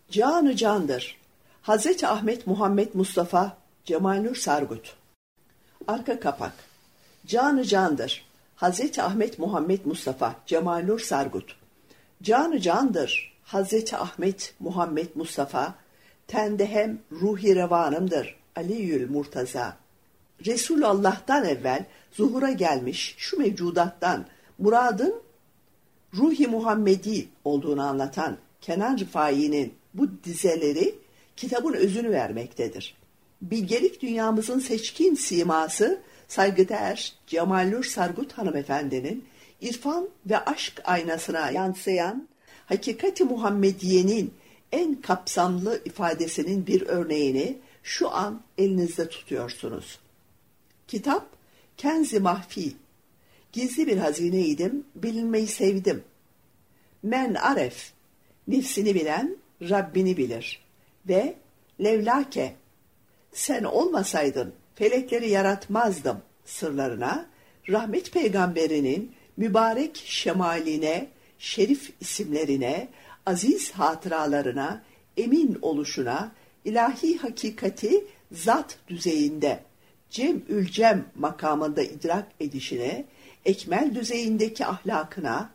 Canı candır. Hazreti Ahmet Muhammed Mustafa Cemalnur Sargut. Arka kapak. Canı candır. Hazreti Ahmet Muhammed Mustafa Cemalnur Sargut. Canı candır. Hazreti Ahmet Muhammed Mustafa tende hem ruhi revanımdır. Aliyül Murtaza. Resulullah'tan evvel zuhura gelmiş şu mevcudattan muradın ruhi Muhammedi olduğunu anlatan Kenan Rifai'nin bu dizeleri kitabın özünü vermektedir. Bilgelik dünyamızın seçkin siması saygıdeğer Cemalnur Sargut hanımefendinin irfan ve aşk aynasına yansıyan hakikati Muhammediye'nin en kapsamlı ifadesinin bir örneğini şu an elinizde tutuyorsunuz. Kitap Kenz-i Mahfi. Gizli bir hazineydim, bilinmeyi sevdim. Men aref, nefsini bilen Rabbini bilir. Ve levlake, sen olmasaydın felekleri yaratmazdım sırlarına, rahmet peygamberinin mübarek şemaline, şerif isimlerine, aziz hatıralarına, emin oluşuna, ilahi hakikati zat düzeyinde, cem'ül cem makamında idrak edişine, ekmel düzeyindeki ahlakına,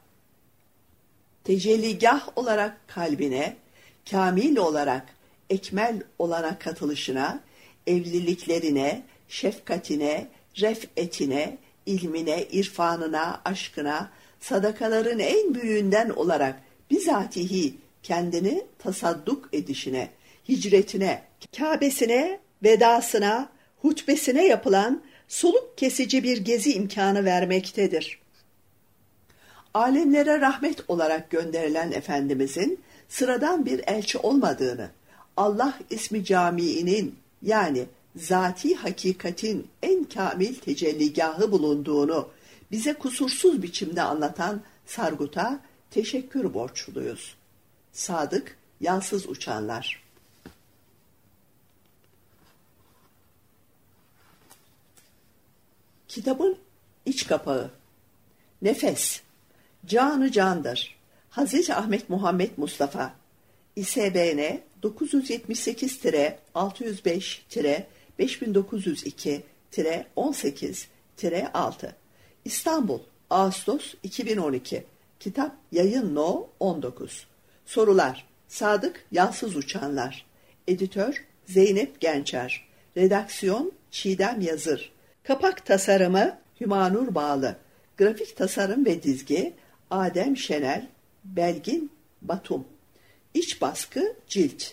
tecelligah olarak kalbine, kamil olarak ekmel olana katılışına, evliliklerine, şefkatine, ref'etine, ilmine, irfanına, aşkına, sadakaların en büyüğünden olarak bizatihi kendini tasadduk edişine, hicretine, Kâbesine, vedasına, hutbesine yapılan soluk kesici bir gezi imkanı vermektedir. Alemlere rahmet olarak gönderilen Efendimizin sıradan bir elçi olmadığını, Allah ismi camiinin yani zati hakikatin en kamil tecelligahı bulunduğunu bize kusursuz biçimde anlatan Sargut'a teşekkür borçluyuz. Sadık, Yalsız Uçanlar. Kitabın iç kapağı. Nefes. Canı candır. Hazreti Ahmet Muhammed Mustafa. İSBN 978-605-5902-18-6. İstanbul, Ağustos 2012. Kitap Yayın No 19. Sorular. Sadık Yalsız Uçanlar. Editör Zeynep Gençer. Redaksiyon Çiğdem Yazır. Kapak tasarımı Hümanur Bağlı. Grafik tasarım ve dizgi Adem Şenel, Belgin Batum. İç baskı cilt.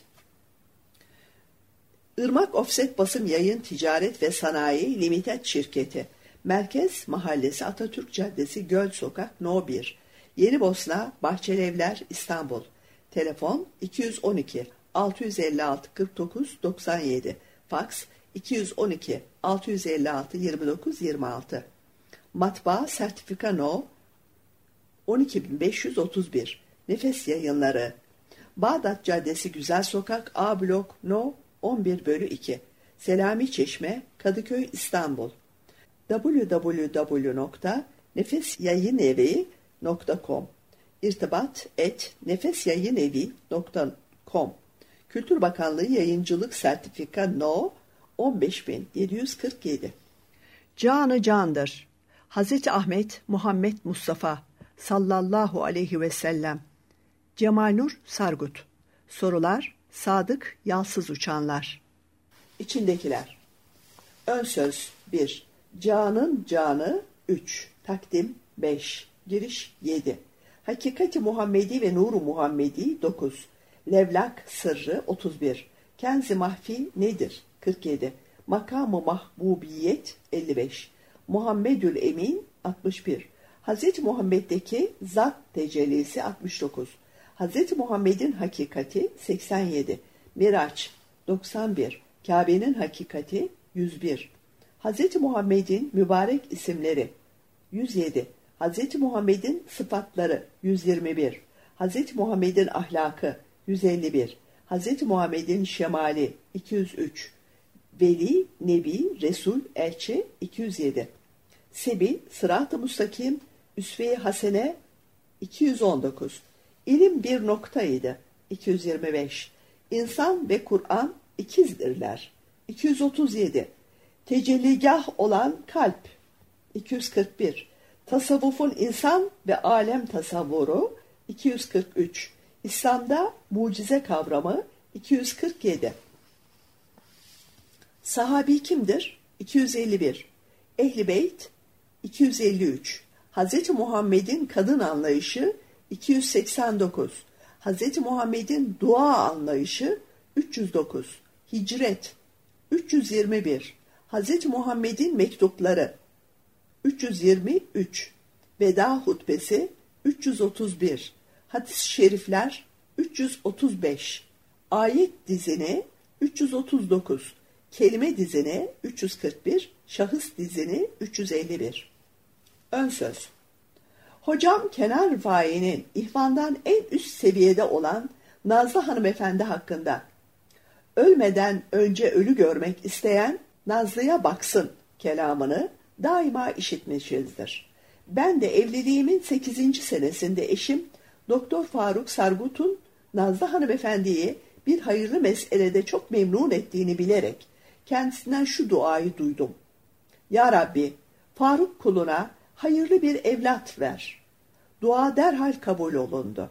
Irmak Offset Basım Yayın Ticaret ve Sanayi Limited Şirketi. Merkez Mahallesi Atatürk Caddesi Göl Sokak No 1. Yenibosna Bahçelievler İstanbul. Telefon 212 656 49 97. Faks 212 656 29 26. Matbaa Sertifika No 12531. Nefes Yayınları. Bağdat Caddesi Güzel Sokak A Blok No 11/2. Selami Çeşme, Kadıköy, İstanbul. www.nefesyayinevi.com. İrtibat @nefesyayinevi.com. Kültür Bakanlığı Yayıncılık Sertifika No 15747. Canı candır. Hazreti Ahmet Muhammed Mustafa sallallahu aleyhi ve sellem. Cemalnur Sargut. Sorular. Sadık Yalsız Uçanlar. İçindekiler. Ön söz 1. Canın canı 3. Takdim 5. Giriş 7. Hakikati Muhammedi ve Nuru Muhammedi 9. Levlak Sırrı 31. Kenz-i Mahfi nedir? 47. Makam-ı Mahbubiyet 55. Muhammedül Emin 61. Hz. Muhammed'deki zat tecellisi 69. Hz. Muhammed'in hakikati 87. Miraç 91. Kabe'nin hakikati 101. Hz. Muhammed'in mübarek isimleri 107. Hz. Muhammed'in sıfatları 121. Hz. Muhammed'in ahlakı 151. Hz. Muhammed'in şemali 203. Veli, Nebi, Resul, Elçi 207. Sebil, Sırat-ı Mustakim, Üsve-i Hasene 219. İlim bir noktaydı 225. İnsan ve Kur'an ikizdirler. 237. Tecelligah olan kalp. 241. Tasavvufun insan ve alem tasavvuru. 243. İslam'da mucize kavramı. 247. Sahabi kimdir? 251. Ehl-i Beyt. 253. Hz. Muhammed'in kadın anlayışı. 289. Hz. Muhammed'in dua anlayışı. 309. Hicret. 321. Hz. Muhammed'in mektupları. 323. Veda hutbesi. 331. Hadis-i şerifler. 335. Ayet dizini. 339. Kelime dizini. 341. Şahıs dizini. 351. Ön söz. Hocam Kenan Rıfai'nin ihvandan en üst seviyede olan Nazlı hanımefendi hakkında ölmeden önce ölü görmek isteyen Nazlı'ya baksın kelamını daima işitmişizdir. Ben de evliliğimin 8. senesinde eşim Doktor Faruk Sargut'un Nazlı hanımefendiyi bir hayırlı meselede çok memnun ettiğini bilerek kendisinden şu duayı duydum. Ya Rabbi, Faruk kuluna hayırlı bir evlat ver. Dua derhal kabul olundu.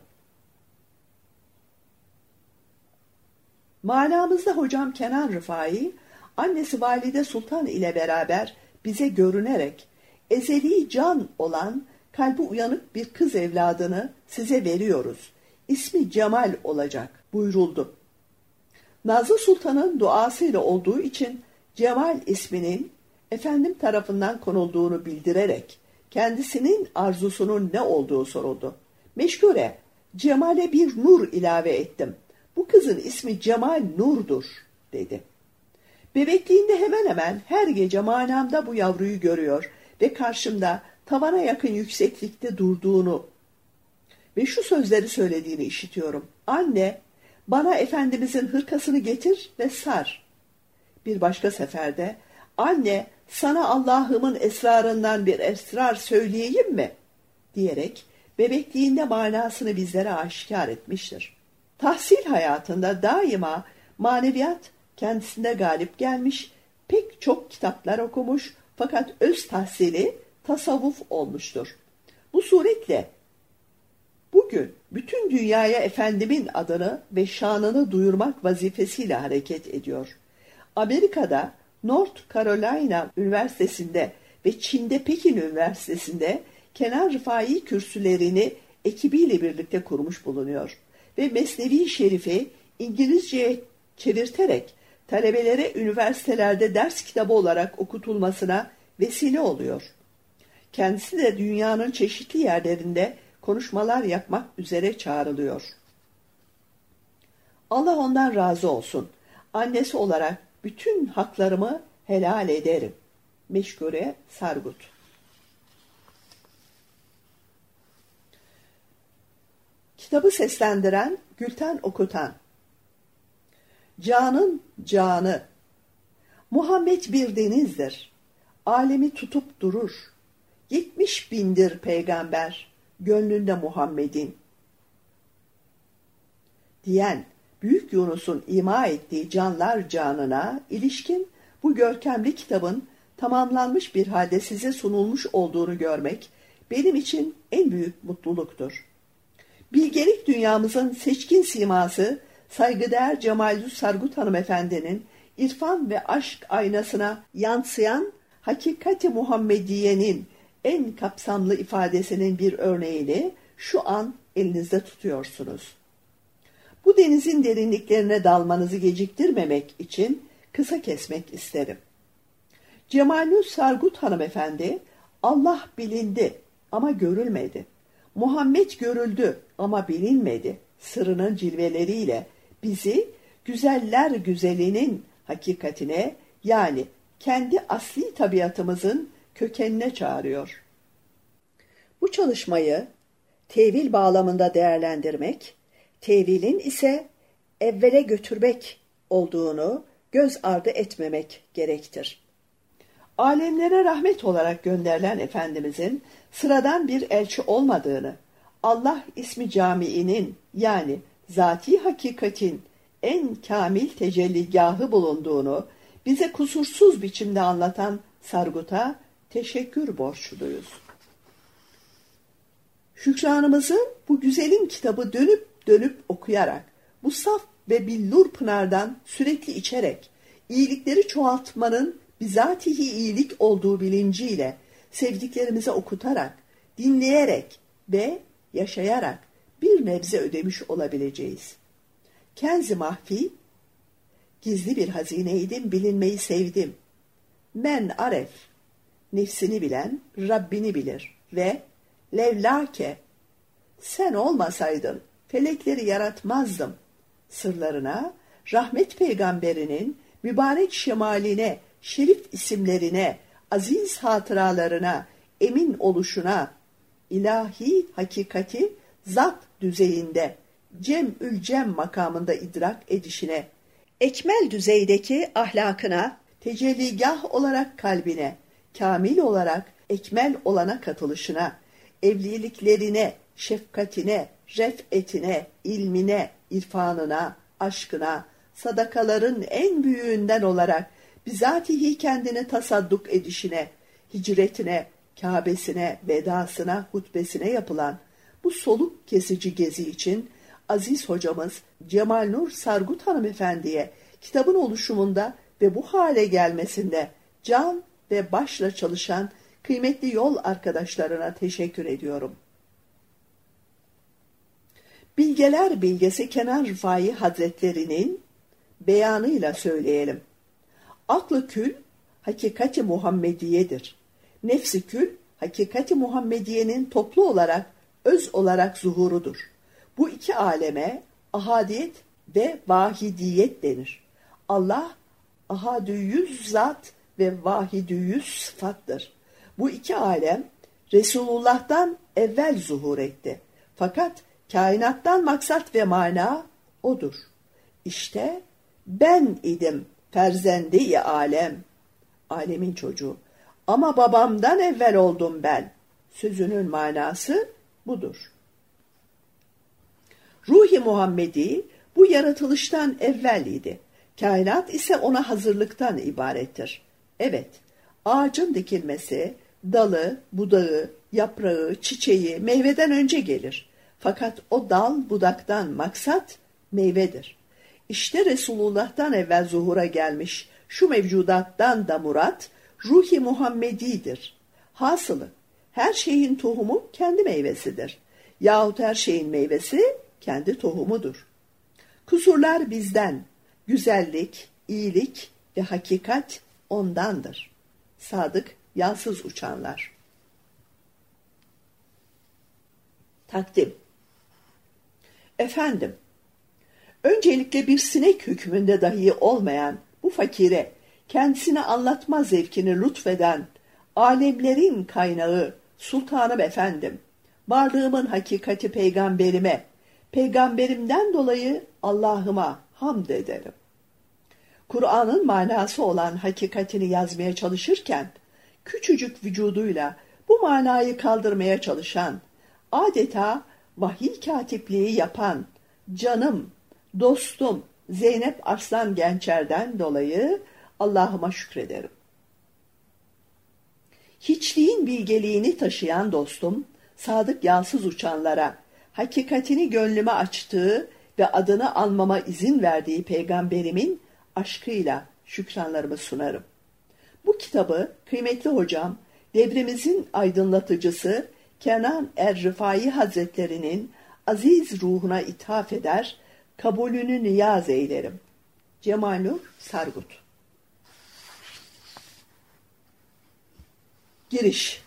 Manamızda hocam Kenan Rıfai, annesi Valide Sultan ile beraber bize görünerek ezeli can olan kalbi uyanık bir kız evladını size veriyoruz. İsmi Cemal olacak buyuruldu. Nazlı Sultan'ın duasıyla olduğu için Cemal isminin efendim tarafından konulduğunu bildirerek kendisinin arzusunun ne olduğu soruldu. Meşgure, Cemal'e bir nur ilave ettim. Bu kızın ismi Cemal Nur'dur, dedi. Bebekliğinde hemen hemen her gece manamda bu yavruyu görüyor ve karşımda tavana yakın yükseklikte durduğunu ve şu sözleri söylediğini işitiyorum. Anne, bana Efendimizin hırkasını getir ve sar. Bir başka seferde, anne, sana Allah'ımın esrarından bir esrar söyleyeyim mi? Diyerek bebekliğinde manasını bizlere aşikar etmiştir. Tahsil hayatında daima maneviyat kendisinde galip gelmiş, pek çok kitaplar okumuş fakat öz tahsili tasavvuf olmuştur. Bu suretle bugün bütün dünyaya Efendimin adını ve şanını duyurmak vazifesiyle hareket ediyor. Amerika'da North Carolina Üniversitesi'nde ve Çin'de Pekin Üniversitesi'nde Kenan Rıfai kürsülerini ekibiyle birlikte kurmuş bulunuyor ve Mesnevi Şerif'i İngilizceye çevirterek talebelere üniversitelerde ders kitabı olarak okutulmasına vesile oluyor. Kendisi de dünyanın çeşitli yerlerinde konuşmalar yapmak üzere çağrılıyor. Allah ondan razı olsun. Annesi olarak bütün haklarımı helal ederim. Meşgure Sargut. Kitabı seslendiren Gülten Okutan. Canın canı. Muhammed bir denizdir. Alemi tutup durur. 70 bindir peygamber. Gönlünde Muhammed'in. Diyen Büyük Yunus'un ima ettiği canlar canına ilişkin bu görkemli kitabın tamamlanmış bir halde size sunulmuş olduğunu görmek benim için en büyük mutluluktur. Bilgelik dünyamızın seçkin siması saygıdeğer Cemal Sargut hanımefendinin irfan ve aşk aynasına yansıyan hakikati Muhammediye'nin en kapsamlı ifadesinin bir örneğini şu an elinizde tutuyorsunuz. Bu denizin derinliklerine dalmanızı geciktirmemek için kısa kesmek isterim. Cemal Sargut hanımefendi, Allah bilindi ama görülmedi. Muhammed görüldü ama bilinmedi. Sırrının cilveleriyle bizi güzeller güzelinin hakikatine, yani kendi asli tabiatımızın kökenine çağırıyor. Bu çalışmayı tevil bağlamında değerlendirmek, tevilin ise evvele götürmek olduğunu göz ardı etmemek gerektir. Alemlere rahmet olarak gönderilen Efendimizin sıradan bir elçi olmadığını, Allah ismi camiinin yani zati hakikatin en kamil tecelligahı bulunduğunu bize kusursuz biçimde anlatan Sargut'a teşekkür borçluyuz. Şükranımızı bu güzelim kitabı dönüp dönüp okuyarak, bu saf ve billur pınardan sürekli içerek, iyilikleri çoğaltmanın bizatihi iyilik olduğu bilinciyle sevdiklerimize okutarak, dinleyerek ve yaşayarak bir nebze ödemiş olabileceğiz. Kenz-i mahfi, gizli bir hazineydim, bilinmeyi sevdim. Men aref, nefsini bilen Rabbini bilir ve levlake, sen olmasaydın felekleri yaratmazdım. Sırlarına, rahmet peygamberinin mübarek şemaline, şerif isimlerine, aziz hatıralarına, emin oluşuna, ilahi hakikati zat düzeyinde, cem'ül cem makamında idrak edişine, ekmel düzeydeki ahlakına, tecelligah olarak kalbine, kamil olarak ekmel olana katılışına, evliliklerine, şefkatine, ref'etine, ilmine, irfanına, aşkına, sadakaların en büyüğünden olarak bizatihi kendini tasadduk edişine, hicretine, Kâbesine, vedasına, hutbesine yapılan bu soluk kesici gezi için aziz hocamız Cemal Nur Sargut hanımefendiye kitabın oluşumunda ve bu hale gelmesinde can ve başla çalışan kıymetli yol arkadaşlarına teşekkür ediyorum. Bilgeler bilgesi Kenan Rıfai Hazretleri'nin beyanıyla söyleyelim. Aklı kül, hakikati Muhammediye'dir. Nefsi kül, hakikati Muhammediye'nin toplu olarak, öz olarak zuhurudur. Bu iki aleme ahadiyet ve vahidiyet denir. Allah, ahadüyyüz zat ve vahidüyyüz sıfattır. Bu iki alem, Resulullah'tan evvel zuhur etti. Fakat kainattan maksat ve mana odur. İşte ben idim ferzende-i alem, alemin çocuğu. Ama babamdan evvel oldum ben. Sözünün manası budur. Ruh-i Muhammedi bu yaratılıştan evvel idi. Kainat ise ona hazırlıktan ibarettir. Evet, ağacın dikilmesi, dalı, budağı, yaprağı, çiçeği meyveden önce gelir. Fakat o dal budaktan maksat meyvedir. İşte Resulullah'tan evvel zuhura gelmiş şu mevcudattan da murat Ruh-i Muhammedi'dir. Hasılı her şeyin tohumu kendi meyvesidir. Yahut her şeyin meyvesi kendi tohumudur. Kusurlar bizden, güzellik, iyilik ve hakikat ondandır. Sadık yalsız uçanlar. Takdim. Efendim, öncelikle bir sinek hükmünde dahi olmayan bu fakire kendisini anlatma zevkini lütfeden alemlerin kaynağı sultanım efendim, varlığımın hakikati peygamberime, peygamberimden dolayı Allah'ıma hamd ederim. Kur'an'ın manası olan hakikatini yazmaya çalışırken, küçücük vücuduyla bu manayı kaldırmaya çalışan, adeta vahiy katipliği yapan canım, dostum Zeynep Arslan Gençer'den dolayı Allah'ıma şükrederim. Hiçliğin bilgeliğini taşıyan dostum, sadık yalsız uçanlara, hakikatini gönlüme açtığı ve adını almama izin verdiği peygamberimin aşkıyla şükranlarımı sunarım. Bu kitabı kıymetli hocam, devrimizin aydınlatıcısı Kenan Er-Rıfai Hazretleri'nin aziz ruhuna ithaf eder, kabulünü niyaz eylerim. Cemal Nur Sargut. Giriş.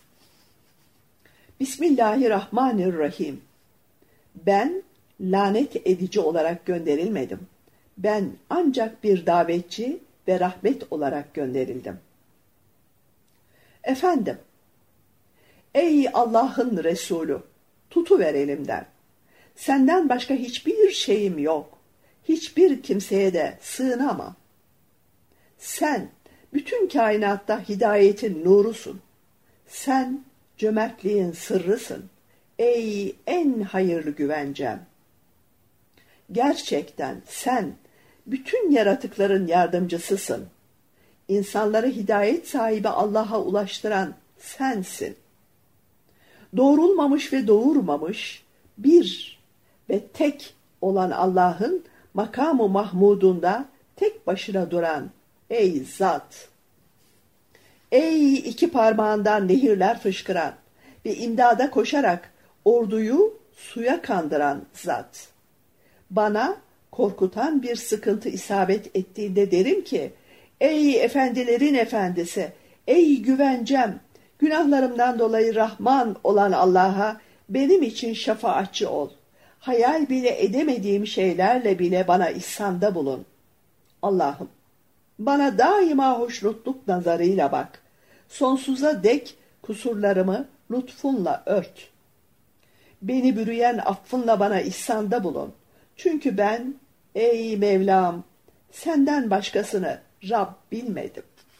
Bismillahirrahmanirrahim. Ben lanet edici olarak gönderilmedim. Ben ancak bir davetçi ve rahmet olarak gönderildim. Efendim, ey Allah'ın Resulü, tutuver elimden. Senden başka hiçbir şeyim yok. Hiçbir kimseye de sığınamam. Sen bütün kainatta hidayetin nurusun. Sen cömertliğin sırrısın. Ey en hayırlı güvencem. Gerçekten sen bütün yaratıkların yardımcısısın. İnsanları hidayet sahibi Allah'a ulaştıran sensin. Doğrulmamış ve doğurmamış, bir ve tek olan Allah'ın makamı mahmudunda tek başına duran ey zat! Ey iki parmağından nehirler fışkıran ve imdada koşarak orduyu suya kandıran zat! Bana korkutan bir sıkıntı isabet ettiğinde derim ki, ey efendilerin efendisi, ey güvencem, günahlarımdan dolayı Rahman olan Allah'a benim için şefaatçi ol. Hayal bile edemediğim şeylerle bile bana ihsanda bulun. Allah'ım, bana daima hoşnutluk nazarıyla bak. Sonsuza dek kusurlarımı lütfunla ört. Beni bürüyen affınla bana ihsanda bulun. Çünkü ben, ey Mevlam, senden başkasını Rab bilmedim.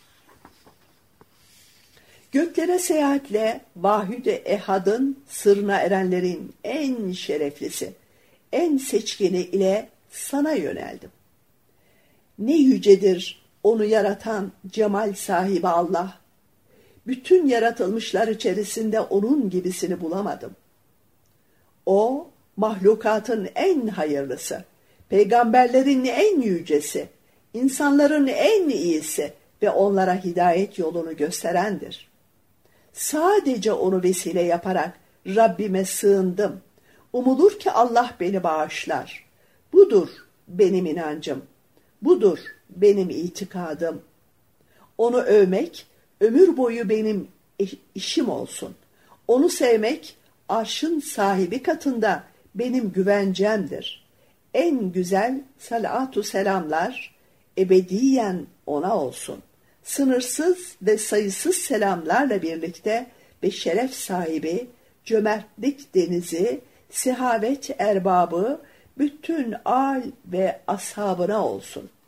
Göklere seyahatle Vahid-i Ehad'ın sırrına erenlerin en şereflisi, en seçkini ile sana yöneldim. Ne yücedir onu yaratan cemal sahibi Allah. Bütün yaratılmışlar içerisinde onun gibisini bulamadım. O, mahlukatın en hayırlısı, peygamberlerin en yücesi, insanların en iyisi ve onlara hidayet yolunu gösterendir. Sadece onu vesile yaparak Rabbime sığındım. Umulur ki Allah beni bağışlar. Budur benim inancım. Budur benim itikadım. Onu övmek ömür boyu benim işim olsun. Onu sevmek arşın sahibi katında benim güvencemdir. En güzel salatu selamlar ebediyen ona olsun. Sınırsız ve sayısız selamlarla birlikte ve şeref sahibi, cömertlik denizi, sehavet erbabı, bütün âl ve ashabına olsun.